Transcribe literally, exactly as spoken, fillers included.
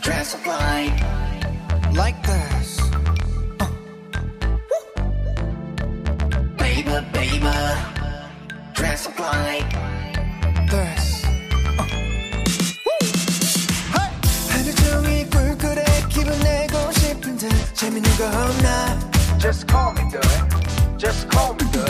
dress up like like this. Uh. Baby, baby, dress up like this. Uh. Hey. 하루 종일 꿀꿀해 기분 내고 싶은데 재밌는 거 없나? Just call me good. Just call me good.